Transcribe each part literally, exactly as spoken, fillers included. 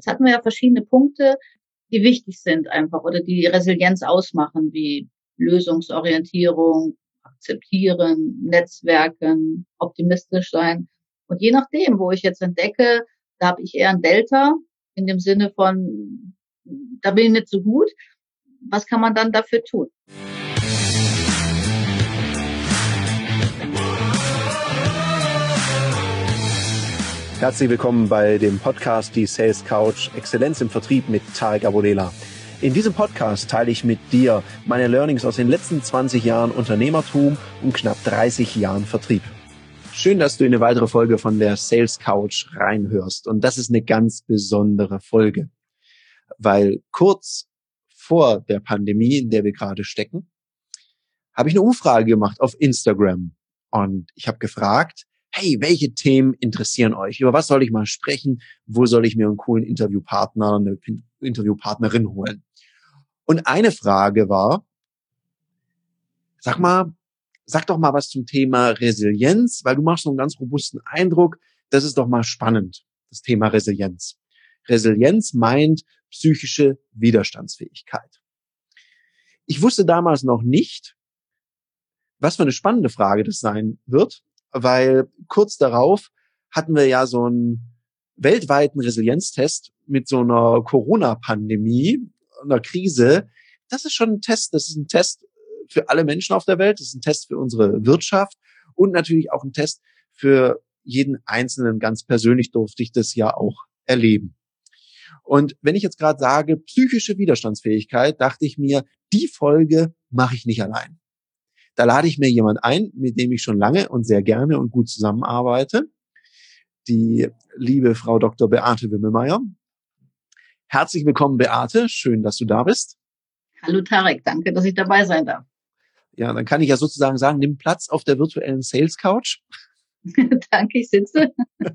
Jetzt hatten wir ja verschiedene Punkte, die wichtig sind einfach oder die Resilienz ausmachen, wie Lösungsorientierung, akzeptieren, Netzwerken, optimistisch sein. Und je nachdem, wo ich jetzt entdecke, da habe ich eher ein Delta in dem Sinne von, da bin ich nicht so gut. Was kann man dann dafür tun? Herzlich willkommen bei dem Podcast Die Sales Couch Exzellenz im Vertrieb mit Tarek Abodela. In diesem Podcast teile ich mit dir meine Learnings aus den letzten zwanzig Jahren Unternehmertum und knapp dreißig Jahren Vertrieb. Schön, dass du in eine weitere Folge von der Sales Couch reinhörst. Und das ist eine ganz besondere Folge, weil kurz vor der Pandemie, in der wir gerade stecken, habe ich eine Umfrage gemacht auf Instagram. Und ich habe gefragt, hey, welche Themen interessieren euch? Über was soll ich mal sprechen? Wo soll ich mir einen coolen Interviewpartner, eine Interviewpartnerin holen? Und eine Frage war, sag mal, sag doch mal was zum Thema Resilienz, weil du machst so einen ganz robusten Eindruck. Das ist doch mal spannend, das Thema Resilienz. Resilienz meint psychische Widerstandsfähigkeit. Ich wusste damals noch nicht, was für eine spannende Frage das sein wird, weil kurz darauf hatten wir ja so einen weltweiten Resilienztest mit so einer Corona-Pandemie, einer Krise. Das ist schon ein Test, das ist ein Test für alle Menschen auf der Welt, das ist ein Test für unsere Wirtschaft und natürlich auch ein Test für jeden Einzelnen. Ganz persönlich durfte ich das ja auch erleben. Und wenn ich jetzt gerade sage, psychische Widerstandsfähigkeit, dachte ich mir, die Folge mache ich nicht allein. Da lade ich mir jemand ein, mit dem ich schon lange und sehr gerne und gut zusammenarbeite. Die liebe Frau Doktor Beate Wimmelmeier. Herzlich willkommen, Beate. Schön, dass du da bist. Hallo Tarek, danke, dass ich dabei sein darf. Ja, dann kann ich ja sozusagen sagen, nimm Platz auf der virtuellen Sales Couch. Danke, ich sitze.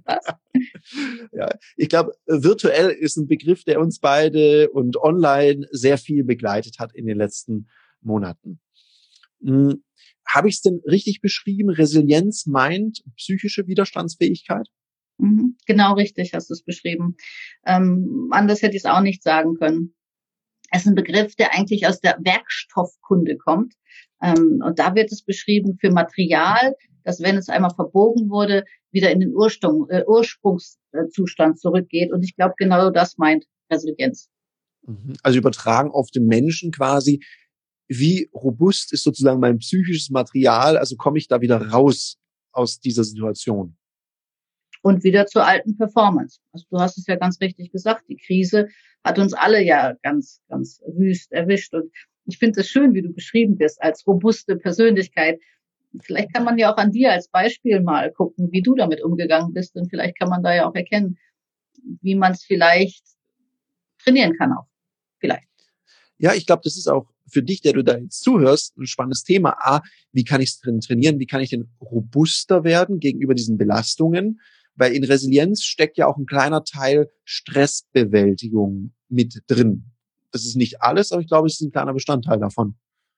Ja, ich glaube, virtuell ist ein Begriff, der uns beide und online sehr viel begleitet hat in den letzten Monaten. Hm. Habe ich es denn richtig beschrieben? Resilienz meint psychische Widerstandsfähigkeit? Mhm, genau richtig hast du es beschrieben. Ähm, anders hätte ich es auch nicht sagen können. Es ist ein Begriff, der eigentlich aus der Werkstoffkunde kommt. Ähm, und da wird es beschrieben für Material, das, wenn es einmal verbogen wurde, wieder in den Ursprung, äh, Ursprungszustand zurückgeht. Und ich glaube, genau das meint Resilienz. Also übertragen auf den Menschen quasi. Wie robust ist sozusagen mein psychisches Material? Also komme ich da wieder raus aus dieser Situation? Und wieder zur alten Performance. Also du hast es ja ganz richtig gesagt, die Krise hat uns alle ja ganz, ganz wüst erwischt. Und ich finde es schön, wie du beschrieben wirst, als robuste Persönlichkeit. Vielleicht kann man ja auch an dir als Beispiel mal gucken, wie du damit umgegangen bist. Und vielleicht kann man da ja auch erkennen, wie man es vielleicht trainieren kann auch. Vielleicht. Ja, ich glaube, das ist auch für dich, der du da jetzt zuhörst, ein spannendes Thema. A, wie kann ich es drin trainieren? Wie kann ich denn robuster werden gegenüber diesen Belastungen? Weil in Resilienz steckt ja auch ein kleiner Teil Stressbewältigung mit drin. Das ist nicht alles, aber ich glaube, es ist ein kleiner Bestandteil davon.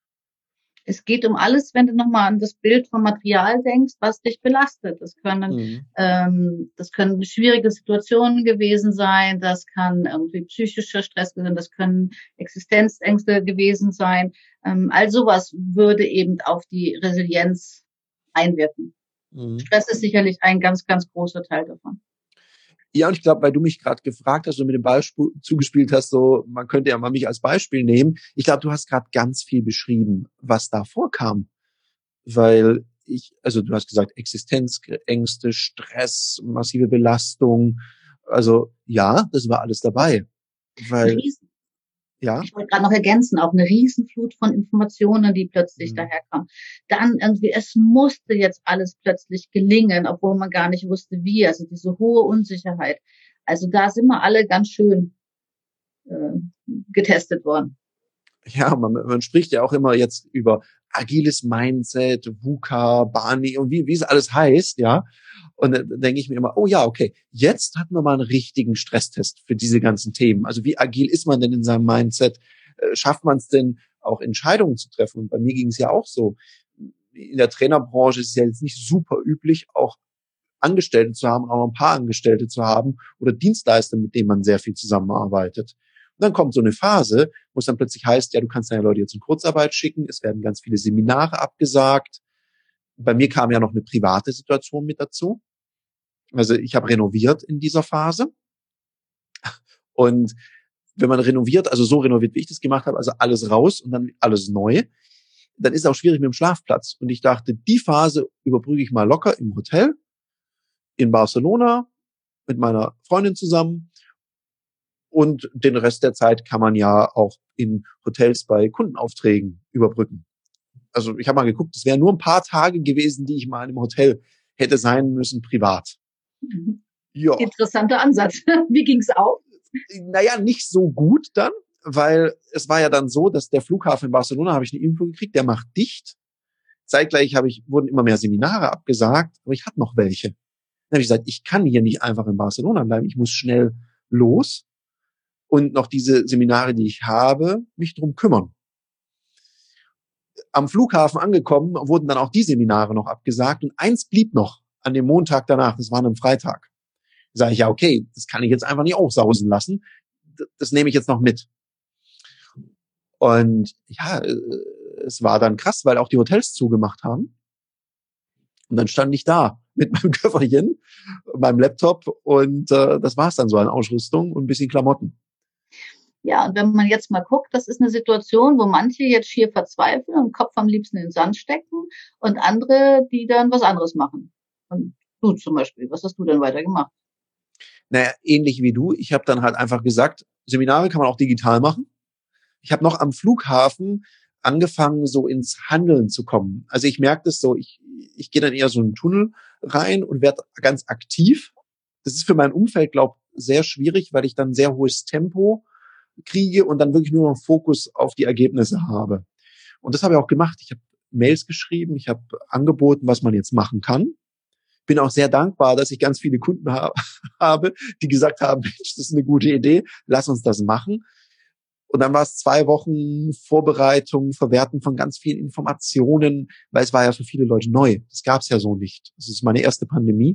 Es geht um alles, wenn du nochmal an das Bild vom Material denkst, was dich belastet. Das können, mhm. ähm, das können schwierige Situationen gewesen sein, das kann irgendwie psychischer Stress sein, das können Existenzängste gewesen sein. Ähm, all sowas würde eben auf die Resilienz einwirken. Mhm. Stress ist sicherlich ein ganz, ganz großer Teil davon. Ja, und ich glaube, weil du mich gerade gefragt hast und mit dem Ball zugespielt hast, so, man könnte ja mal mich als Beispiel nehmen. Ich glaube, du hast gerade ganz viel beschrieben, was da vorkam. Weil ich, also du hast gesagt, Existenzängste, Stress, massive Belastung. Also ja, das war alles dabei. Weil, Riesen. Ja. Ich wollte gerade noch ergänzen, auch eine Riesenflut von Informationen, die plötzlich mhm. daherkam. Dann irgendwie, es musste jetzt alles plötzlich gelingen, obwohl man gar nicht wusste, wie. Also diese hohe Unsicherheit. Also da sind wir alle ganz schön äh, getestet worden. Ja, man, man spricht ja auch immer jetzt über agiles Mindset, VUCA, Barney und wie, wie es alles heißt, ja. Und dann denke ich mir immer, oh ja, okay, jetzt hatten wir mal einen richtigen Stresstest für diese ganzen Themen. Also wie agil ist man denn in seinem Mindset? Schafft man es denn, auch Entscheidungen zu treffen? Und bei mir ging es ja auch so. In der Trainerbranche ist es ja jetzt nicht super üblich, auch Angestellte zu haben, auch noch ein paar Angestellte zu haben oder Dienstleister, mit denen man sehr viel zusammenarbeitet. Und dann kommt so eine Phase, wo es dann plötzlich heißt, ja, du kannst deine Leute jetzt in Kurzarbeit schicken, es werden ganz viele Seminare abgesagt. Bei mir kam ja noch eine private Situation mit dazu. Also ich habe renoviert in dieser Phase. Und wenn man renoviert, also so renoviert, wie ich das gemacht habe, also alles raus und dann alles neu, dann ist es auch schwierig mit dem Schlafplatz. Und ich dachte, die Phase überbrücke ich mal locker im Hotel in Barcelona mit meiner Freundin zusammen. Und den Rest der Zeit kann man ja auch in Hotels bei Kundenaufträgen überbrücken. Also ich habe mal geguckt, es wären nur ein paar Tage gewesen, die ich mal in einem Hotel hätte sein müssen, privat. Mhm. Ja. Interessanter Ansatz. Wie ging's auch? Naja, nicht so gut dann, weil es war ja dann so, dass der Flughafen in Barcelona, habe ich eine Info gekriegt, der macht dicht. Zeitgleich habe ich, wurden immer mehr Seminare abgesagt, aber ich hatte noch welche. Dann habe ich gesagt, ich kann hier nicht einfach in Barcelona bleiben, ich muss schnell los und noch diese Seminare, die ich habe, mich drum kümmern. Am Flughafen angekommen, wurden dann auch die Seminare noch abgesagt und eins blieb noch an dem Montag danach, das war am Freitag. Da sage ich, ja, okay, das kann ich jetzt einfach nicht aufsausen lassen, das, das nehme ich jetzt noch mit. Und ja, es war dann krass, weil auch die Hotels zugemacht haben. Und dann stand ich da mit meinem Köfferchen, meinem Laptop und äh, das war's dann so an Ausrüstung und ein bisschen Klamotten. Ja, und wenn man jetzt mal guckt, das ist eine Situation, wo manche jetzt schier verzweifeln und den Kopf am liebsten in den Sand stecken und andere, die dann was anderes machen. Und du zum Beispiel, was hast du denn weiter gemacht? Naja, ähnlich wie du. Ich habe dann halt einfach gesagt, Seminare kann man auch digital machen. Ich habe noch am Flughafen angefangen, so ins Handeln zu kommen. Also ich merke das so, ich, ich gehe dann eher so in einen Tunnel rein und werde ganz aktiv. Das ist für mein Umfeld, glaube ich, sehr schwierig, weil ich dann sehr hohes Tempo kriege und dann wirklich nur noch Fokus auf die Ergebnisse habe. Und das habe ich auch gemacht. Ich habe Mails geschrieben, ich habe angeboten, was man jetzt machen kann. Bin auch sehr dankbar, dass ich ganz viele Kunden ha- habe, die gesagt haben, Mensch, das ist eine gute Idee, lass uns das machen. Und dann war es zwei Wochen Vorbereitung, Verwerten von ganz vielen Informationen, weil es war ja für viele Leute neu. Das gab es ja so nicht. Das ist meine erste Pandemie.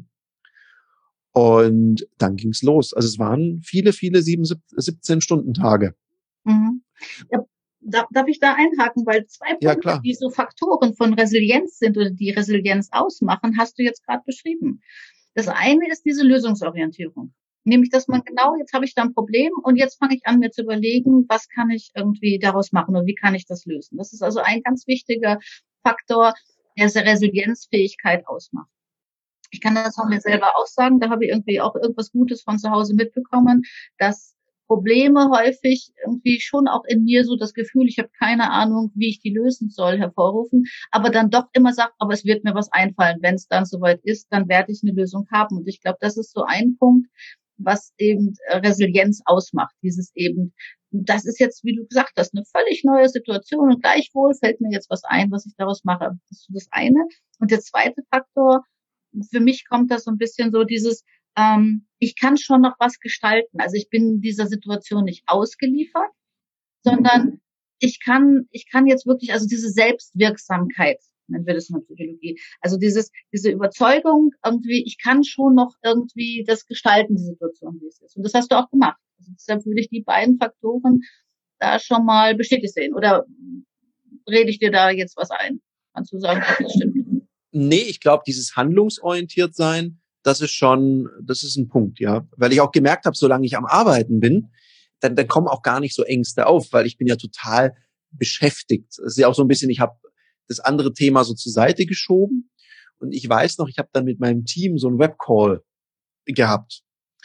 Und dann ging's los. Also es waren viele, viele sieben, siebzehn Stunden Tage. Mhm. Ja, darf ich da einhaken? Weil zwei Punkte, ja, klar. die so Faktoren von Resilienz sind oder die Resilienz ausmachen, hast du jetzt gerade beschrieben. Das eine ist diese Lösungsorientierung. Nämlich, dass man genau, jetzt habe ich da ein Problem und jetzt fange ich an, mir zu überlegen, was kann ich irgendwie daraus machen und wie kann ich das lösen. Das ist also ein ganz wichtiger Faktor, der Resilienzfähigkeit ausmacht. Ich kann das von mir selber auch sagen, da habe ich irgendwie auch irgendwas Gutes von zu Hause mitbekommen, dass Probleme häufig irgendwie schon auch in mir so das Gefühl, ich habe keine Ahnung, wie ich die lösen soll, hervorrufen, aber dann doch immer sagt, aber es wird mir was einfallen. Wenn es dann soweit ist, dann werde ich eine Lösung haben. Und ich glaube, das ist so ein Punkt, was eben Resilienz ausmacht. Dieses eben, das ist jetzt, wie du gesagt hast, eine völlig neue Situation und gleichwohl fällt mir jetzt was ein, was ich daraus mache. Das ist das eine. Und der zweite Faktor, für mich kommt das so ein bisschen so dieses, ähm, ich kann schon noch was gestalten. Also ich bin dieser Situation nicht ausgeliefert, sondern ich kann, ich kann jetzt wirklich, also diese Selbstwirksamkeit, nennen wir das in der Psychologie, also dieses, diese Überzeugung irgendwie, ich kann schon noch irgendwie das gestalten, die Situation, wie es ist. Und das hast du auch gemacht. Also deshalb würde ich die beiden Faktoren da schon mal bestätigt sehen. Oder rede ich dir da jetzt was ein? Kannst du sagen, ob das stimmt? Nee, ich glaube, dieses handlungsorientiert sein, das ist schon, das ist ein Punkt, ja. Weil ich auch gemerkt habe, solange ich am Arbeiten bin, dann, dann kommen auch gar nicht so Ängste auf, weil ich bin ja total beschäftigt. Es ist ja auch so ein bisschen, ich habe das andere Thema so zur Seite geschoben und ich weiß noch, ich habe dann mit meinem Team so einen Webcall gehabt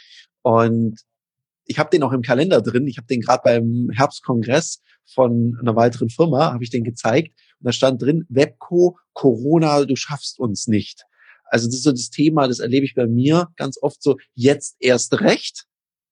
und ich habe den auch im Kalender drin. Ich habe den gerade beim Herbstkongress von einer weiteren Firma, habe ich den gezeigt. Und da stand drin, Webco, Corona, du schaffst uns nicht. Also das ist so das Thema, das erlebe ich bei mir ganz oft so, jetzt erst recht.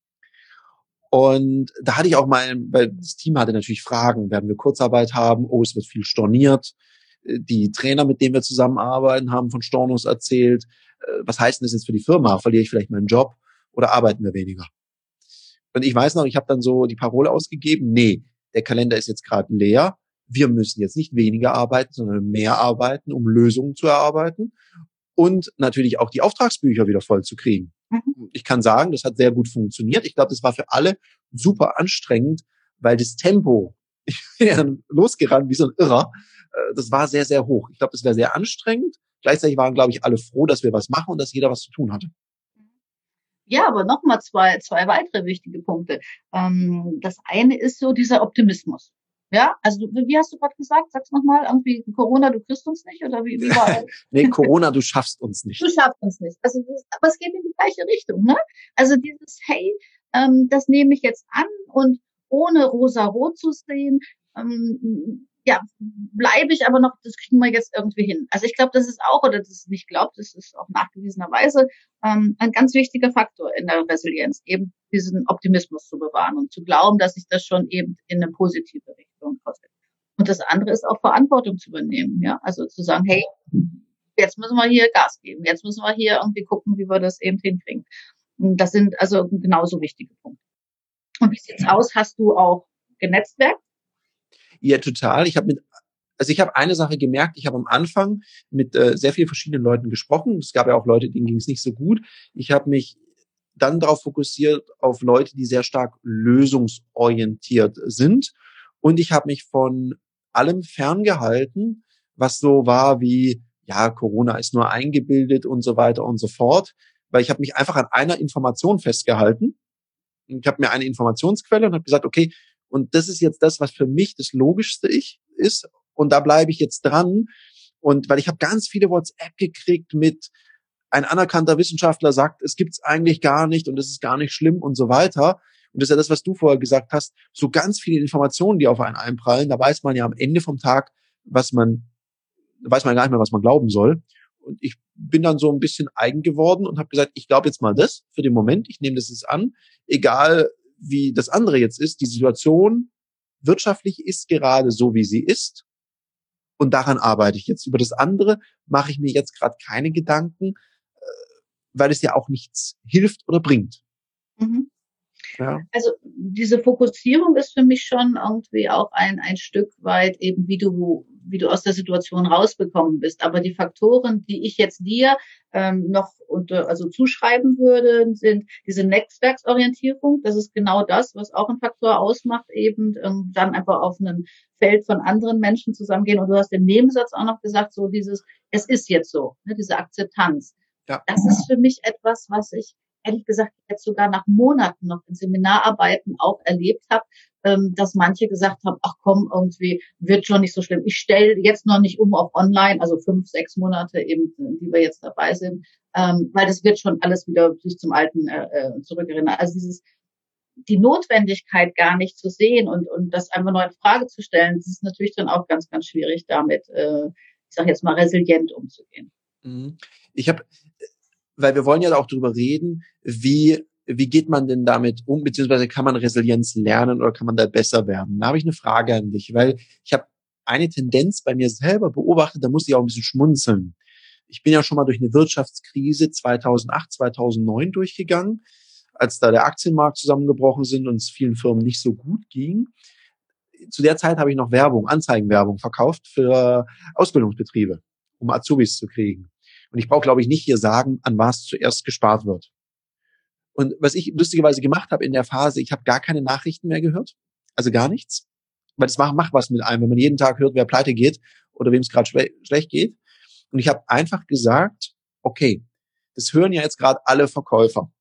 Und da hatte ich auch mal, weil das Team hatte natürlich Fragen, werden wir Kurzarbeit haben, oh, es wird viel storniert. Die Trainer, mit denen wir zusammenarbeiten, haben von Stornos erzählt. Was heißt denn das jetzt für die Firma? Verliere ich vielleicht meinen Job oder arbeiten wir weniger? Und ich weiß noch, ich habe dann so die Parole ausgegeben, nee, der Kalender ist jetzt gerade leer. Wir müssen jetzt nicht weniger arbeiten, sondern mehr arbeiten, um Lösungen zu erarbeiten. und natürlich auch die Auftragsbücher wieder voll zu kriegen. Mhm. Ich kann sagen, das hat sehr gut funktioniert. Ich glaube, das war für alle super anstrengend, weil das Tempo, ich bin ja losgerannt wie so ein Irrer, das war sehr, sehr hoch. Ich glaube, das wäre sehr anstrengend. Gleichzeitig waren, glaube ich, alle froh, dass wir was machen und dass jeder was zu tun hatte. Ja, aber nochmal zwei, zwei weitere wichtige Punkte. Ähm, das eine ist so dieser Optimismus. Ja, also wie hast du gerade gesagt? Sag's nochmal, irgendwie Corona, du kriegst uns nicht oder wie, wie war das? Nee, Corona, du schaffst uns nicht. Du schaffst uns nicht. Also, das, aber es geht in die gleiche Richtung, ne? Also dieses, hey, ähm, das nehme ich jetzt an und ohne rosa-rot zu sehen, ähm, ja, bleibe ich aber noch, das kriegen wir jetzt irgendwie hin. Also ich glaube, das ist auch, oder das ist nicht glaubt, das ist auch nachgewiesenerweise ähm, ein ganz wichtiger Faktor in der Resilienz, eben diesen Optimismus zu bewahren und zu glauben, dass sich das schon eben in eine positive Richtung auswirkt. Und das andere ist auch Verantwortung zu übernehmen, ja, also zu sagen, hey, jetzt müssen wir hier Gas geben, jetzt müssen wir hier irgendwie gucken, wie wir das eben hinkriegen. Und das sind also genauso wichtige Punkte. Und wie sieht's aus? Hast du auch genetzwerkt? Ja, total. Ich habe mit, also ich habe eine Sache gemerkt. Ich habe am Anfang mit äh, sehr vielen verschiedenen Leuten gesprochen. Es gab ja auch Leute, denen ging es nicht so gut. Ich habe mich dann darauf fokussiert auf Leute, die sehr stark lösungsorientiert sind. Und ich habe mich von allem ferngehalten, was so war wie, ja, Corona ist nur eingebildet und so weiter und so fort. Weil ich habe mich einfach an einer Information festgehalten. Ich habe mir eine Informationsquelle und habe gesagt, okay, und das ist jetzt das, was für mich das Logischste ich, ist. Und da bleibe ich jetzt dran. Und weil ich habe ganz viele WhatsApp gekriegt mit, ein anerkannter Wissenschaftler sagt, es gibt's eigentlich gar nicht und es ist gar nicht schlimm und so weiter. Und das ist ja das, was du vorher gesagt hast, so ganz viele Informationen, die auf einen einprallen. Da weiß man ja am Ende vom Tag, was man, da weiß man gar nicht mehr, was man glauben soll. Und ich bin dann so ein bisschen eigen geworden und habe gesagt, ich glaube jetzt mal das für den Moment. Ich nehme das jetzt an, egal wie das andere jetzt ist. Die Situation wirtschaftlich ist gerade so, wie sie ist. Und daran arbeite ich jetzt. Über das andere mache ich mir jetzt gerade keine Gedanken, weil es ja auch nichts hilft oder bringt. Mhm. Ja. Also diese Fokussierung ist für mich schon irgendwie auch ein ein Stück weit eben, wie du wie du aus der Situation rausbekommen bist. Aber die Faktoren, die ich jetzt dir ähm, noch unter also zuschreiben würde, sind diese Netzwerksorientierung. Das ist genau das, was auch ein Faktor ausmacht, eben ähm, dann einfach auf einem Feld von anderen Menschen zusammengehen. Und du hast im Nebensatz auch noch gesagt, so dieses, es ist jetzt so, ne, diese Akzeptanz. Ja. Das ist für mich etwas, was ich ehrlich gesagt jetzt sogar nach Monaten noch in Seminararbeiten auch erlebt habe, ähm, dass manche gesagt haben, ach komm, irgendwie wird schon nicht so schlimm. Ich stelle jetzt noch nicht um auf online, also fünf, sechs Monate eben, die wir jetzt dabei sind, ähm, weil das wird schon alles wieder sich zum Alten äh, zurückerinnern. Also dieses die Notwendigkeit gar nicht zu sehen und und das einfach neu in Frage zu stellen, das ist natürlich dann auch ganz, ganz schwierig, damit, äh, ich sage jetzt mal, resilient umzugehen. Ich habe Weil wir wollen ja auch darüber reden, wie wie geht man denn damit um, beziehungsweise kann man Resilienz lernen oder kann man da besser werden? Da habe ich eine Frage an dich, weil ich habe eine Tendenz bei mir selber beobachtet, da muss ich auch ein bisschen schmunzeln. Ich bin ja schon mal durch eine Wirtschaftskrise zweitausendacht, zweitausendneun durchgegangen, als da der Aktienmarkt zusammengebrochen sind und es vielen Firmen nicht so gut ging. Zu der Zeit habe ich noch Werbung, Anzeigenwerbung verkauft für Ausbildungsbetriebe, um Azubis zu kriegen. Und ich brauche, glaube ich, nicht hier sagen, an was zuerst gespart wird. Und was ich lustigerweise gemacht habe in der Phase, ich habe gar keine Nachrichten mehr gehört, also gar nichts, weil das macht, macht was mit einem, wenn man jeden Tag hört, wer pleite geht oder wem es gerade schle- schlecht geht. Und ich habe einfach gesagt, okay, das hören ja jetzt gerade alle Verkäufer.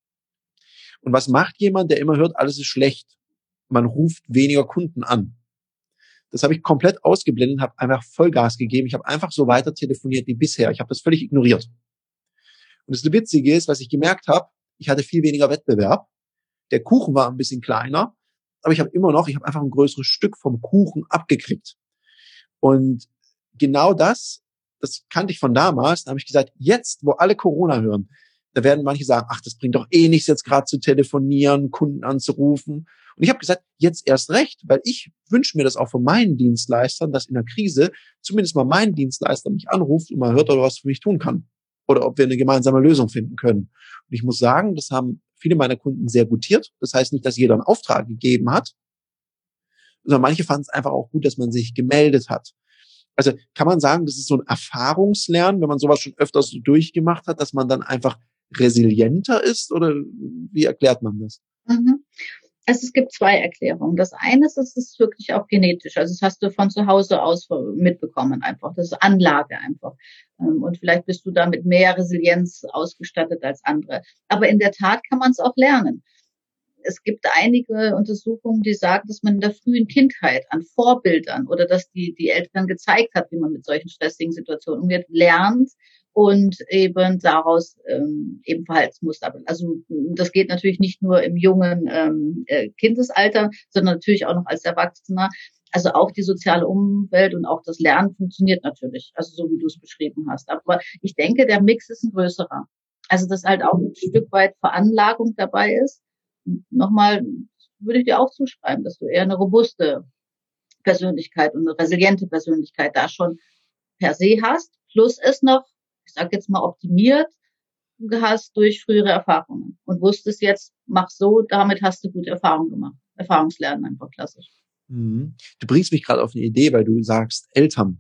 Und was macht jemand, der immer hört, alles ist schlecht? Man ruft weniger Kunden an. Das habe ich komplett ausgeblendet, habe einfach Vollgas gegeben. Ich habe einfach so weiter telefoniert wie bisher. Ich habe das völlig ignoriert. Und das Witzige ist, was ich gemerkt habe, ich hatte viel weniger Wettbewerb. Der Kuchen war ein bisschen kleiner, aber ich habe immer noch, ich habe einfach ein größeres Stück vom Kuchen abgekriegt. Und genau das, das kannte ich von damals. Da habe ich gesagt, jetzt, wo alle Corona hören, da werden manche sagen, ach, das bringt doch eh nichts, jetzt gerade zu telefonieren, Kunden anzurufen. Und ich habe gesagt, jetzt erst recht, weil ich wünsche mir das auch von meinen Dienstleistern, dass in der Krise zumindest mal mein Dienstleister mich anruft und mal hört, ob er was für mich tun kann. Oder ob wir eine gemeinsame Lösung finden können. Und ich muss sagen, das haben viele meiner Kunden sehr gutiert. Das heißt nicht, dass jeder einen Auftrag gegeben hat, sondern manche fanden es einfach auch gut, dass man sich gemeldet hat. Also kann man sagen, das ist so ein Erfahrungslernen, wenn man sowas schon öfters so durchgemacht hat, dass man dann einfach resilienter ist, oder wie erklärt man das? Mhm. Also es gibt zwei Erklärungen. Das eine ist, es ist wirklich auch genetisch. Also das hast du von zu Hause aus mitbekommen einfach. Das ist Anlage einfach. Und vielleicht bist du da mit mehr Resilienz ausgestattet als andere. Aber in der Tat kann man es auch lernen. Es gibt einige Untersuchungen, die sagen, dass man in der frühen Kindheit an Vorbildern oder dass die, die Eltern gezeigt hat, wie man mit solchen stressigen Situationen umgeht, lernt und eben daraus ähm, eben Verhaltensmuster. Also das geht natürlich nicht nur im jungen ähm, Kindesalter, sondern natürlich auch noch als Erwachsener. Also auch die soziale Umwelt und auch das Lernen funktioniert natürlich, also so wie du es beschrieben hast. Aber ich denke, der Mix ist ein größerer. Also dass halt auch ein Stück weit Veranlagung dabei ist. Nochmal würde ich dir auch zuschreiben, dass du eher eine robuste Persönlichkeit und eine resiliente Persönlichkeit da schon per se hast, plus es noch, ich sage jetzt mal, optimiert hast durch frühere Erfahrungen und wusstest jetzt, mach so, damit hast du gute Erfahrungen gemacht. Erfahrungslernen einfach klassisch. Mhm. Du bringst mich gerade auf eine Idee, weil du sagst Eltern.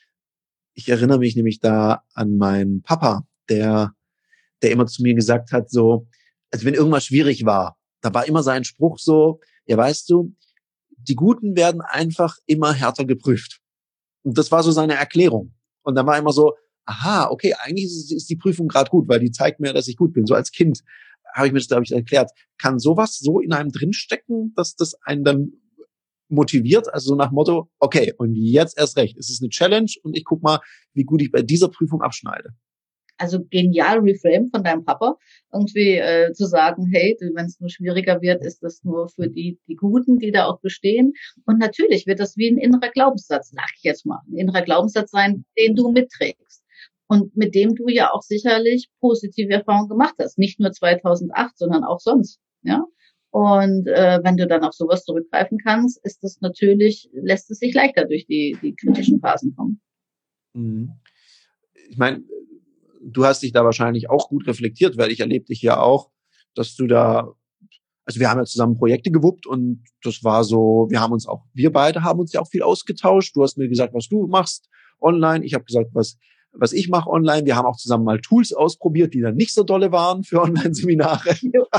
Ich erinnere mich nämlich da an meinen Papa, der, der immer zu mir gesagt hat, so, also wenn irgendwas schwierig war, da war immer sein Spruch so, ja, weißt du, die Guten werden einfach immer härter geprüft. Und das war so seine Erklärung. Und dann war immer so, aha, okay, eigentlich ist, ist die Prüfung gerade gut, weil die zeigt mir, dass ich gut bin. So als Kind habe ich mir das, glaube ich, erklärt. Kann sowas so in einem drinstecken, dass das einen dann motiviert? Also so nach Motto, okay, und jetzt erst recht. Es ist eine Challenge und ich guck mal, wie gut ich bei dieser Prüfung abschneide. Also genial reframe von deinem Papa, irgendwie äh, zu sagen, hey, wenn es nur schwieriger wird, ist das nur für die die Guten, die da auch bestehen. Und natürlich wird das wie ein innerer Glaubenssatz, sag ich jetzt mal, ein innerer Glaubenssatz sein, den du mitträgst. Und mit dem du ja auch sicherlich positive Erfahrungen gemacht hast. Nicht nur zweitausendacht, sondern auch sonst. Ja. Und äh, wenn du dann auf sowas zurückgreifen kannst, ist das natürlich, lässt es sich leichter durch die, die kritischen Phasen kommen. Mhm. Ich meine, du hast dich da wahrscheinlich auch gut reflektiert, weil ich erlebe dich ja auch, dass du da, also wir haben ja zusammen Projekte gewuppt und das war so, wir haben uns auch, wir beide haben uns ja auch viel ausgetauscht. Du hast mir gesagt, was du machst online. Ich habe gesagt, was was ich mache online. Wir haben auch zusammen mal Tools ausprobiert, die dann nicht so dolle waren für Online-Seminare.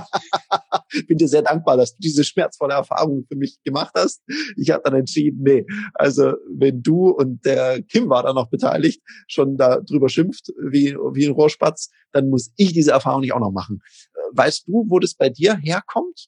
Bin dir sehr dankbar, dass du diese schmerzvolle Erfahrung für mich gemacht hast. Ich habe dann entschieden, nee, also wenn du und der Kim war da noch beteiligt, schon da drüber schimpft wie, wie ein Rohrspatz, dann muss ich diese Erfahrung nicht auch noch machen. Weißt du, wo das bei dir herkommt?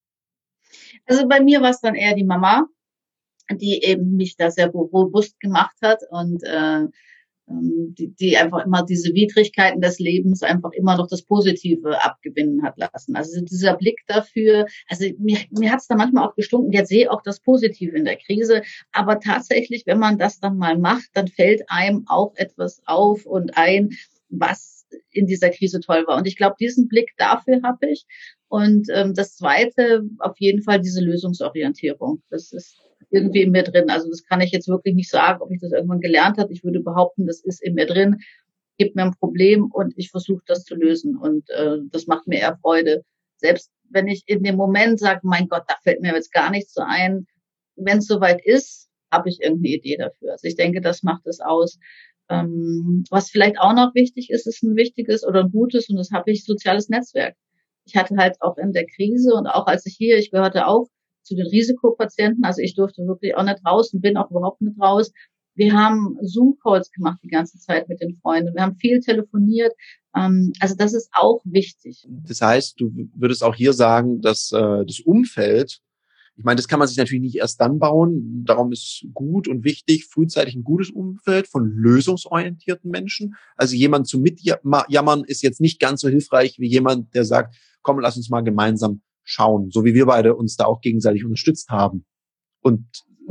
Also bei mir war es dann eher die Mama, die eben mich da sehr robust gemacht hat und äh, die, die einfach immer diese Widrigkeiten des Lebens einfach immer noch das Positive abgewinnen hat lassen. Also dieser Blick dafür, also mir, mir hat es da manchmal auch gestunken, jetzt sehe auch das Positive in der Krise, aber tatsächlich, wenn man das dann mal macht, dann fällt einem auch etwas auf und ein, was in dieser Krise toll war. Und ich glaube, diesen Blick dafür habe ich. Und ähm, das Zweite, auf jeden Fall diese Lösungsorientierung. Das ist irgendwie in mir drin. Also das kann ich jetzt wirklich nicht sagen, ob ich das irgendwann gelernt habe. Ich würde behaupten, das ist in mir drin, gibt mir ein Problem und ich versuche das zu lösen. Und äh, das macht mir eher Freude. Selbst wenn ich in dem Moment sage, mein Gott, da fällt mir jetzt gar nichts so ein. Wenn es soweit ist, habe ich irgendeine Idee dafür. Also ich denke, das macht es aus. Ähm, was vielleicht auch noch wichtig ist, ist ein wichtiges oder ein gutes, und das habe ich, soziales Netzwerk. Ich hatte halt auch in der Krise und auch als ich hier, ich gehörte auch zu den Risikopatienten, also ich durfte wirklich auch nicht raus und bin auch überhaupt nicht raus. Wir haben Zoom-Calls gemacht die ganze Zeit mit den Freunden. Wir haben viel telefoniert. Ähm, also das ist auch wichtig. Das heißt, du würdest auch hier sagen, dass äh, das Umfeld, ich meine, das kann man sich natürlich nicht erst dann bauen. Darum ist gut und wichtig, frühzeitig ein gutes Umfeld von lösungsorientierten Menschen. Also jemand zu mitjammern ist jetzt nicht ganz so hilfreich wie jemand, der sagt, komm, lass uns mal gemeinsam schauen. So wie wir beide uns da auch gegenseitig unterstützt haben. Und,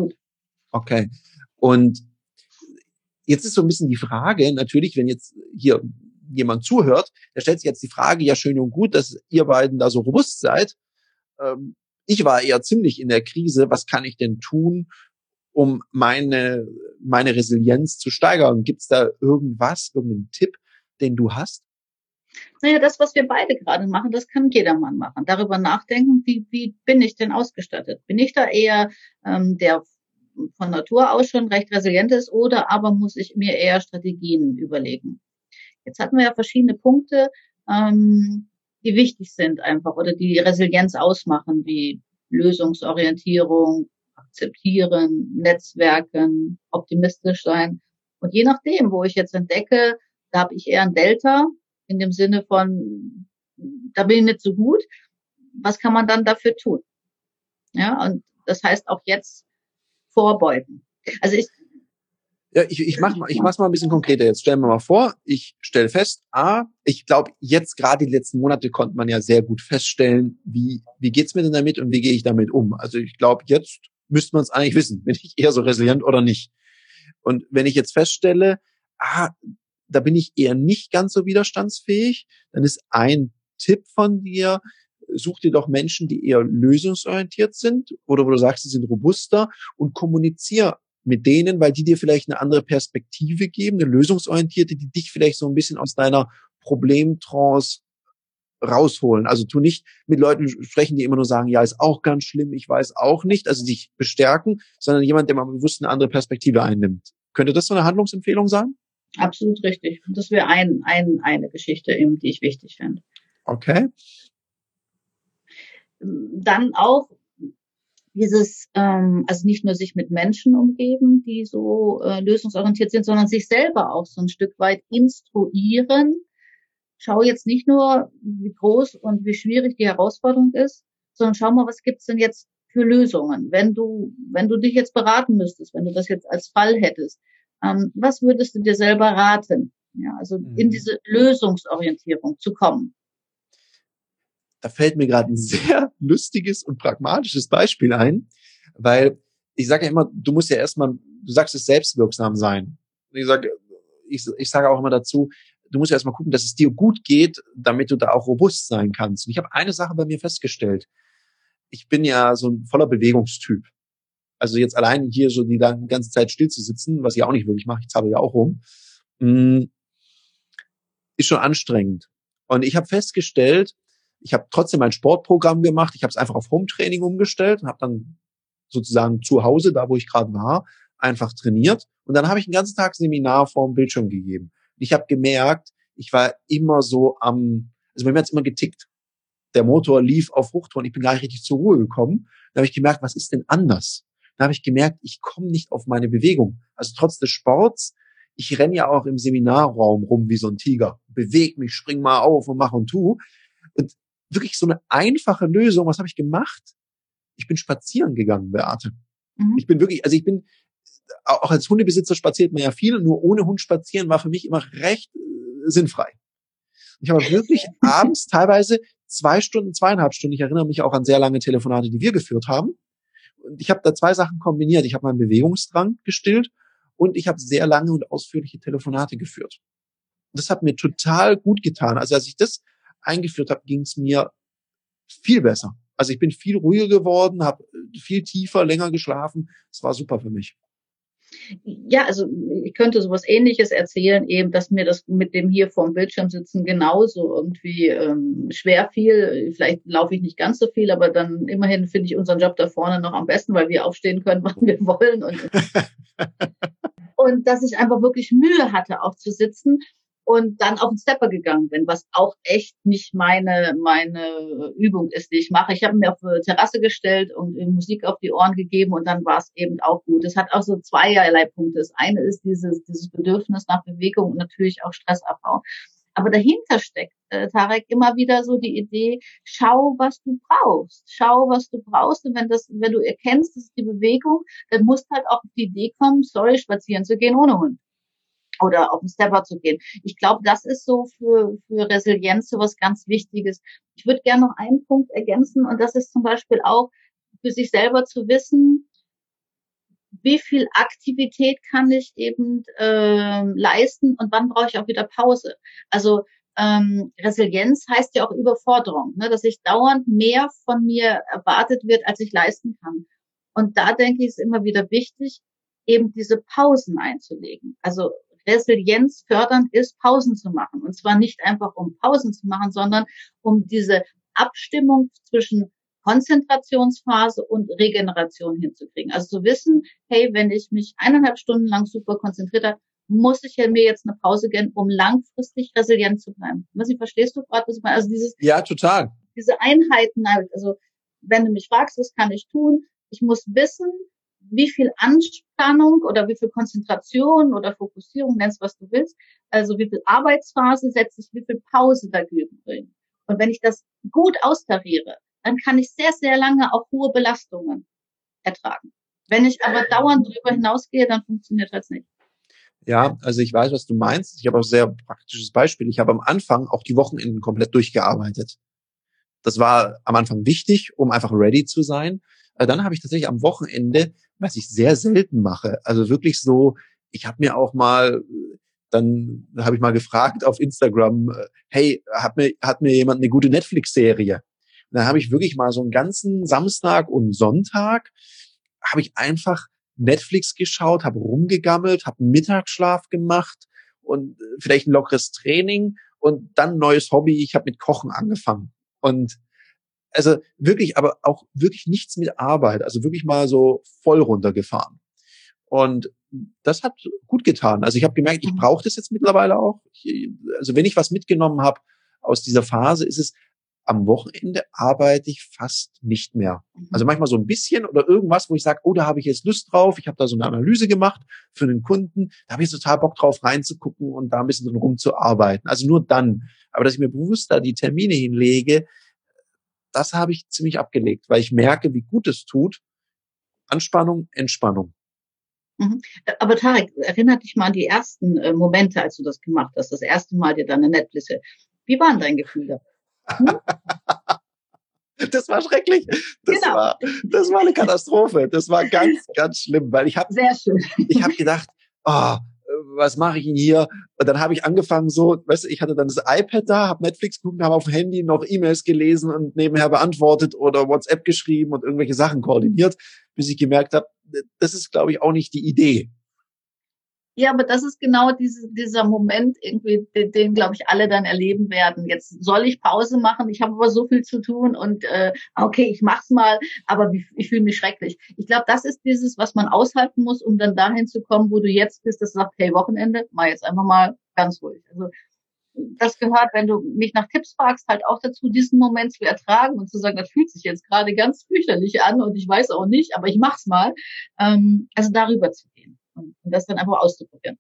okay. Und jetzt ist so ein bisschen die Frage, natürlich, wenn jetzt hier jemand zuhört, der stellt sich jetzt die Frage, ja schön und gut, dass ihr beiden da so robust seid. Ähm, Ich war eher ziemlich in der Krise. Was kann ich denn tun, um meine, meine Resilienz zu steigern? Gibt es da irgendwas, irgendeinen Tipp, den du hast? Naja, das, was wir beide gerade machen, das kann jedermann machen. Darüber nachdenken, wie, wie bin ich denn ausgestattet? Bin ich da eher ähm, der von Natur aus schon recht resilient ist, oder aber muss ich mir eher Strategien überlegen. Jetzt hatten wir ja verschiedene Punkte, ähm, die wichtig sind einfach oder die Resilienz ausmachen, wie Lösungsorientierung, akzeptieren, Netzwerken, optimistisch sein. Und je nachdem, wo ich jetzt entdecke, da habe ich eher ein Delta, in dem Sinne von, da bin ich nicht so gut, was kann man dann dafür tun? Ja, und das heißt auch jetzt vorbeugen. Also ich Ja, ich, ich mach mal, ich mach's mal ein bisschen konkreter. Jetzt stellen wir mal vor, ich stelle fest, ah, ich glaube, jetzt gerade die letzten Monate konnte man ja sehr gut feststellen, wie, wie geht's mir denn damit und wie gehe ich damit um? Also ich glaube, jetzt müsste man es eigentlich wissen, bin ich eher so resilient oder nicht. Und wenn ich jetzt feststelle, ah, da bin ich eher nicht ganz so widerstandsfähig, dann ist ein Tipp von dir, such dir doch Menschen, die eher lösungsorientiert sind oder wo du sagst, sie sind robuster und kommunizier mit denen, weil die dir vielleicht eine andere Perspektive geben, eine lösungsorientierte, die dich vielleicht so ein bisschen aus deiner Problemtrance rausholen. Also tu nicht mit Leuten sprechen, die immer nur sagen, ja, ist auch ganz schlimm, ich weiß auch nicht, also sich bestärken, sondern jemand, der mal bewusst eine andere Perspektive einnimmt. Könnte das so eine Handlungsempfehlung sein? Absolut richtig. Und das wäre ein, ein, eine Geschichte eben, die ich wichtig finde. Okay. Dann auch dieses, ähm, also nicht nur sich mit Menschen umgeben, die so äh, lösungsorientiert sind, sondern sich selber auch so ein Stück weit instruieren. Schau jetzt nicht nur, wie groß und wie schwierig die Herausforderung ist, sondern schau mal, was gibt's denn jetzt für Lösungen? Wenn du, wenn du dich jetzt beraten müsstest, wenn du das jetzt als Fall hättest, ähm, was würdest du dir selber raten? Ja, also mhm. in diese Lösungsorientierung zu kommen. Da fällt mir gerade ein sehr lustiges und pragmatisches Beispiel ein, weil ich sage ja immer, du musst ja erstmal, du sagst es, selbstwirksam sein. Ich sage, ich, ich sage auch immer dazu, du musst ja erstmal gucken, dass es dir gut geht, damit du da auch robust sein kannst. Und ich habe eine Sache bei mir festgestellt. Ich bin ja so ein voller Bewegungstyp. Also jetzt allein hier so die ganze Zeit still zu sitzen, was ich auch nicht wirklich mache, ich zahle ja auch rum, ist schon anstrengend. Und ich habe festgestellt, ich habe trotzdem mein Sportprogramm gemacht. Ich habe es einfach auf Home-Training umgestellt und habe dann sozusagen zu Hause, da wo ich gerade war, einfach trainiert. Und dann habe ich den ganzen Tag Seminar vor dem Bildschirm gegeben. Und ich habe gemerkt, ich war immer so am, also bei mir hat's immer getickt. Der Motor lief auf Hochtouren. Ich bin gar nicht richtig zur Ruhe gekommen. Da habe ich gemerkt, was ist denn anders? Da habe ich gemerkt, ich komme nicht auf meine Bewegung. Also trotz des Sports, ich renne ja auch im Seminarraum rum wie so ein Tiger. Beweg mich, spring mal auf und mach und tu. Und wirklich so eine einfache Lösung. Was habe ich gemacht? Ich bin spazieren gegangen, Beate. Mhm. Ich bin wirklich, also ich bin, auch als Hundebesitzer spaziert man ja viel, nur ohne Hund spazieren war für mich immer recht äh, sinnfrei. Ich habe wirklich abends teilweise zwei Stunden, zweieinhalb Stunden, ich erinnere mich auch an sehr lange Telefonate, die wir geführt haben. Und ich habe da zwei Sachen kombiniert. Ich habe meinen Bewegungsdrang gestillt und ich habe sehr lange und ausführliche Telefonate geführt. Und das hat mir total gut getan. Also als ich das eingeführt habe, ging es mir viel besser. Also ich bin viel ruhiger geworden, habe viel tiefer, länger geschlafen. Es war super für mich. Ja, also ich könnte sowas Ähnliches erzählen, eben, dass mir das mit dem hier vorm Bildschirm sitzen genauso irgendwie ähm, schwer fiel. Vielleicht laufe ich nicht ganz so viel, aber dann immerhin finde ich unseren Job da vorne noch am besten, weil wir aufstehen können, wann wir wollen. Und, und dass ich einfach wirklich Mühe hatte, auch zu sitzen. Und dann auf den Stepper gegangen bin, was auch echt nicht meine meine Übung ist, die ich mache. Ich habe mir auf die Terrasse gestellt und Musik auf die Ohren gegeben und dann war es eben auch gut. Es hat auch so zweierlei Punkte. Das eine ist dieses dieses Bedürfnis nach Bewegung und natürlich auch Stressabbau. Aber dahinter steckt, äh, Tarek, immer wieder so die Idee, schau, was du brauchst. Schau, was du brauchst. Und wenn das, wenn du erkennst, das ist die Bewegung, dann musst halt auch auf die Idee kommen, sorry, spazieren zu gehen ohne Hund. Oder auf den Stepper zu gehen. Ich glaube, das ist so für, für Resilienz so was ganz Wichtiges. Ich würde gerne noch einen Punkt ergänzen und das ist zum Beispiel auch für sich selber zu wissen, wie viel Aktivität kann ich eben äh, leisten und wann brauche ich auch wieder Pause. Also ähm, Resilienz heißt ja auch Überforderung, ne, dass ich dauernd mehr von mir erwartet wird, als ich leisten kann. Und da denke ich, ist immer wieder wichtig, eben diese Pausen einzulegen. Also Resilienz fördernd ist, Pausen zu machen. Und zwar nicht einfach, um Pausen zu machen, sondern um diese Abstimmung zwischen Konzentrationsphase und Regeneration hinzukriegen. Also zu wissen, hey, wenn ich mich eineinhalb Stunden lang super konzentriert habe, muss ich ja mir jetzt eine Pause gönnen, um langfristig resilient zu bleiben. Was ich verstehst du gerade, was ich meine? Also dieses, ja, total. Diese Einheiten, also wenn du mich fragst, was kann ich tun? Ich muss wissen, wie viel Anspannung oder wie viel Konzentration oder Fokussierung, nennst was du willst, also wie viel Arbeitsphase setze ich, wie viel Pause dagegen bringen. Und wenn ich das gut austariere, dann kann ich sehr, sehr lange auch hohe Belastungen ertragen. Wenn ich aber dauernd drüber hinausgehe, dann funktioniert das nicht. Ja, also ich weiß, was du meinst. Ich habe auch ein sehr praktisches Beispiel. Ich habe am Anfang auch die Wochenenden komplett durchgearbeitet. Das war am Anfang wichtig, um einfach ready zu sein. Dann habe ich tatsächlich am Wochenende, was ich sehr selten mache, also wirklich so, ich habe mir auch mal, dann habe ich mal gefragt auf Instagram, hey, hat mir, hat mir jemand eine gute Netflix-Serie? Und dann habe ich wirklich mal so einen ganzen Samstag und Sonntag, habe ich einfach Netflix geschaut, habe rumgegammelt, habe einen Mittagsschlaf gemacht und vielleicht ein lockeres Training und dann ein neues Hobby. Ich habe mit Kochen angefangen. Und also wirklich, aber auch wirklich nichts mit Arbeit, also wirklich mal so voll runtergefahren. Und das hat gut getan. Also ich habe gemerkt, ich brauche das jetzt mittlerweile auch. Ich, also wenn ich was mitgenommen habe aus dieser Phase, ist es, am Wochenende arbeite ich fast nicht mehr. Also manchmal so ein bisschen oder irgendwas, wo ich sage, oh, da habe ich jetzt Lust drauf. Ich habe da so eine Analyse gemacht für einen Kunden. Da habe ich total Bock drauf, reinzugucken und da ein bisschen drin rumzuarbeiten. Also nur dann. Aber dass ich mir bewusst da die Termine hinlege, das habe ich ziemlich abgelegt, weil ich merke, wie gut es tut. Anspannung, Entspannung. Mhm. Aber Tarek, erinnert dich mal an die ersten äh, Momente, als du das gemacht hast, das erste Mal dir deine Netflix. Wie waren dein Gefühl da? Hm? Das war schrecklich. Das Genau. war, das war eine Katastrophe. Das war ganz, ganz schlimm, weil ich habe, sehr schön. Ich habe gedacht, oh, was mache ich denn hier? Und dann habe ich angefangen so, weißt du, ich hatte dann das iPad da, habe Netflix geguckt, habe auf dem Handy noch E-Mails gelesen und nebenher beantwortet oder WhatsApp geschrieben und irgendwelche Sachen koordiniert, bis ich gemerkt habe, das ist, glaube ich, auch nicht die Idee. Ja, aber das ist genau diese, dieser Moment irgendwie, den, den glaube ich alle dann erleben werden. Jetzt soll ich Pause machen, ich habe aber so viel zu tun und äh, okay, ich mach's mal, aber ich, ich fühle mich schrecklich. Ich glaube, das ist dieses, was man aushalten muss, um dann dahin zu kommen, wo du jetzt bist, dass du sagst, hey, Wochenende, mal jetzt einfach mal ganz ruhig. Also das gehört, wenn du mich nach Tipps fragst, halt auch dazu, diesen Moment zu ertragen und zu sagen, das fühlt sich jetzt gerade ganz fürchterlich an und ich weiß auch nicht, aber ich mach's mal. Ähm, also darüber zu gehen. Und das dann einfach auszuprobieren.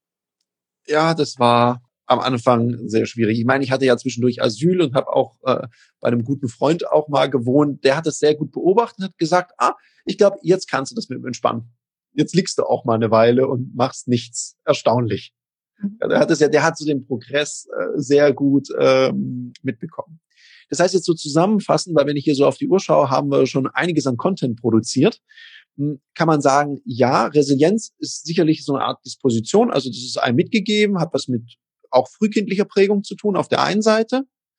Ja, das war am Anfang sehr schwierig. Ich meine, ich hatte ja zwischendurch Asyl und habe auch äh, bei einem guten Freund auch mal gewohnt. Der hat das sehr gut beobachtet und hat gesagt, ah, ich glaube, jetzt kannst du das mit dem entspannen. Jetzt liegst du auch mal eine Weile und machst nichts. Erstaunlich. Mhm. Der hat es ja, der hat so den Progress äh, sehr gut ähm, mitbekommen. Das heißt jetzt so zusammenfassend, weil wenn ich hier so auf die Uhr schaue, haben wir schon einiges an Content produziert. Kann man sagen, ja, Resilienz ist sicherlich so eine Art Disposition, also das ist einem mitgegeben, hat was mit auch frühkindlicher Prägung zu tun auf der einen Seite.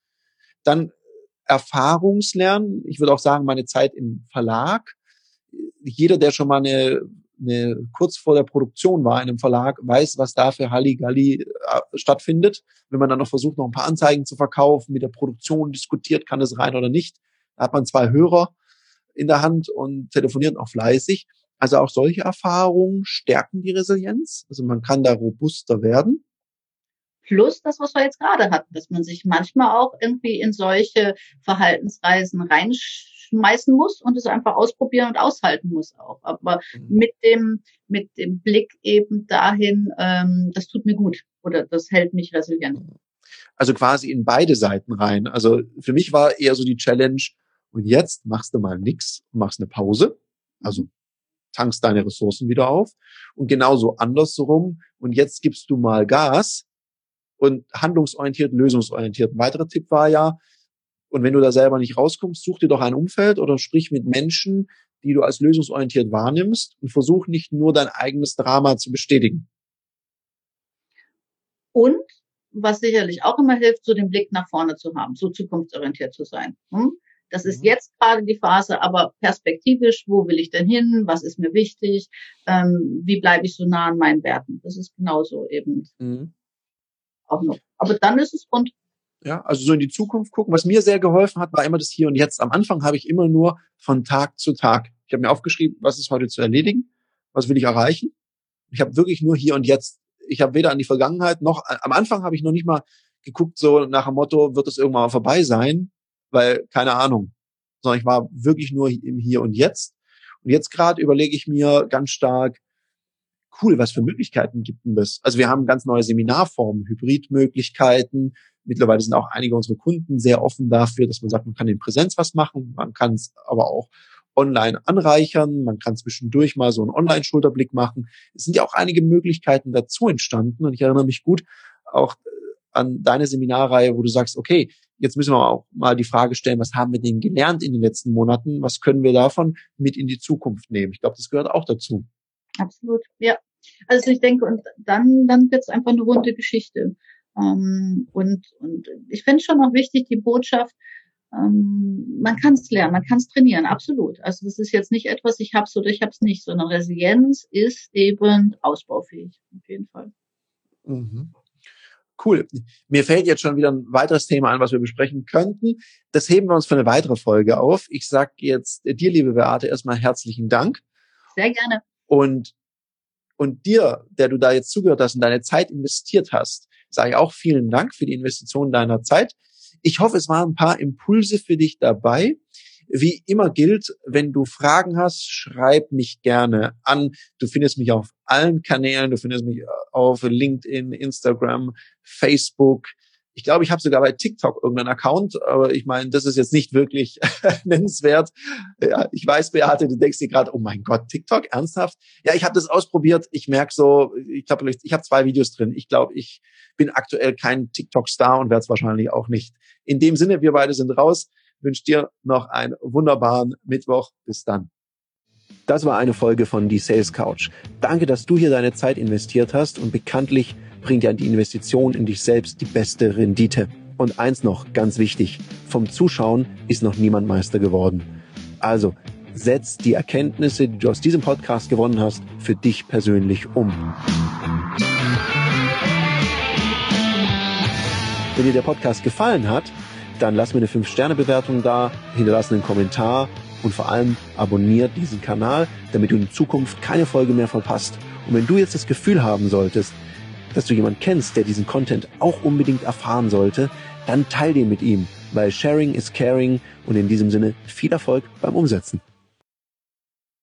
Dann Erfahrungslernen, ich würde auch sagen, meine Zeit im Verlag. Jeder, der schon mal eine, eine kurz vor der Produktion war in einem Verlag, weiß, was da für Halligalli äh, stattfindet. Wenn man dann noch versucht, noch ein paar Anzeigen zu verkaufen, mit der Produktion diskutiert, kann es rein oder nicht. Da hat man zwei Hörer in der Hand und telefoniert auch fleißig. Also auch solche Erfahrungen stärken die Resilienz. Also man kann da robuster werden. Plus das, was wir jetzt gerade hatten, dass man sich manchmal auch irgendwie in solche Verhaltensweisen reinschmeißen muss und es einfach ausprobieren und aushalten muss auch. Aber mhm. mit dem mit dem Blick eben dahin, ähm, das tut mir gut oder das hält mich resilient. Also quasi in beide Seiten rein. Also für mich war eher so die Challenge, und jetzt machst du mal nix, machst eine Pause, also tankst deine Ressourcen wieder auf und genauso andersrum und jetzt gibst du mal Gas und handlungsorientiert, lösungsorientiert. Ein weiterer Tipp war ja, und wenn du da selber nicht rauskommst, such dir doch ein Umfeld oder sprich mit Menschen, die du als lösungsorientiert wahrnimmst und versuch nicht nur dein eigenes Drama zu bestätigen. Und was sicherlich auch immer hilft, so den Blick nach vorne zu haben, so zukunftsorientiert zu sein. Hm? Das ist jetzt gerade die Phase, aber perspektivisch, wo will ich denn hin? Was ist mir wichtig? Ähm, wie bleibe ich so nah an meinen Werten? Das ist genauso eben mhm. auch noch. Aber dann ist es rund. Ja, also so in die Zukunft gucken. Was mir sehr geholfen hat, war immer das Hier und Jetzt. Am Anfang habe ich immer nur von Tag zu Tag. Ich habe mir aufgeschrieben, was ist heute zu erledigen, was will ich erreichen. Ich habe wirklich nur Hier und Jetzt. Ich habe weder an die Vergangenheit noch, am Anfang habe ich noch nicht mal geguckt, so nach dem Motto, wird es irgendwann mal vorbei sein, weil, keine Ahnung. Sondern ich war wirklich nur im Hier und Jetzt. Und jetzt gerade überlege ich mir ganz stark, cool, was für Möglichkeiten gibt denn das? Also wir haben ganz neue Seminarformen, Hybridmöglichkeiten. Mittlerweile sind auch einige unserer Kunden sehr offen dafür, dass man sagt, man kann in Präsenz was machen, man kann es aber auch online anreichern, man kann zwischendurch mal so einen Online-Schulterblick machen. Es sind ja auch einige Möglichkeiten dazu entstanden und ich erinnere mich gut auch an deine Seminarreihe, wo du sagst, okay, jetzt müssen wir auch mal die Frage stellen, was haben wir denn gelernt in den letzten Monaten? Was können wir davon mit in die Zukunft nehmen? Ich glaube, das gehört auch dazu. Absolut, ja. Also ich denke, und dann, dann wird es einfach eine runde Geschichte. Ähm, und, und ich finde schon auch wichtig, die Botschaft, ähm, man kann es lernen, man kann es trainieren, absolut. Also das ist jetzt nicht etwas, ich hab's oder ich hab's nicht, sondern Resilienz ist eben ausbaufähig, auf jeden Fall. Mhm. Cool. Mir fällt jetzt schon wieder ein weiteres Thema an, was wir besprechen könnten. Das heben wir uns für eine weitere Folge auf. Ich sage jetzt dir, liebe Beate, erstmal herzlichen Dank. Sehr gerne. Und, und dir, der du da jetzt zugehört hast und deine Zeit investiert hast, sage ich auch vielen Dank für die Investition deiner Zeit. Ich hoffe, es waren ein paar Impulse für dich dabei. Wie immer gilt, wenn du Fragen hast, schreib mich gerne an. Du findest mich auf allen Kanälen. Du findest mich auf LinkedIn, Instagram, Facebook. Ich glaube, ich habe sogar bei TikTok irgendeinen Account, aber ich meine, das ist jetzt nicht wirklich nennenswert. Ja, ich weiß, Beate, du denkst dir gerade, oh mein Gott, TikTok, ernsthaft? Ja, ich habe das ausprobiert. Ich merke so, ich glaube, ich habe zwei Videos drin. Ich glaube, ich bin aktuell kein TikTok-Star und werde es wahrscheinlich auch nicht. In dem Sinne, wir beide sind raus. Ich wünsche dir noch einen wunderbaren Mittwoch. Bis dann. Das war eine Folge von Die Sales Couch. Danke, dass du hier deine Zeit investiert hast und bekanntlich bringt ja die Investition in dich selbst die beste Rendite. Und eins noch, ganz wichtig, vom Zuschauen ist noch niemand Meister geworden. Also, setz die Erkenntnisse, die du aus diesem Podcast gewonnen hast, für dich persönlich um. Wenn dir der Podcast gefallen hat, dann lass mir eine fünf Sterne Bewertung da, hinterlass einen Kommentar und vor allem abonniert diesen Kanal, damit du in Zukunft keine Folge mehr verpasst. Und wenn du jetzt das Gefühl haben solltest, dass du jemanden kennst, der diesen Content auch unbedingt erfahren sollte, dann teil den mit ihm, weil Sharing is Caring und in diesem Sinne viel Erfolg beim Umsetzen.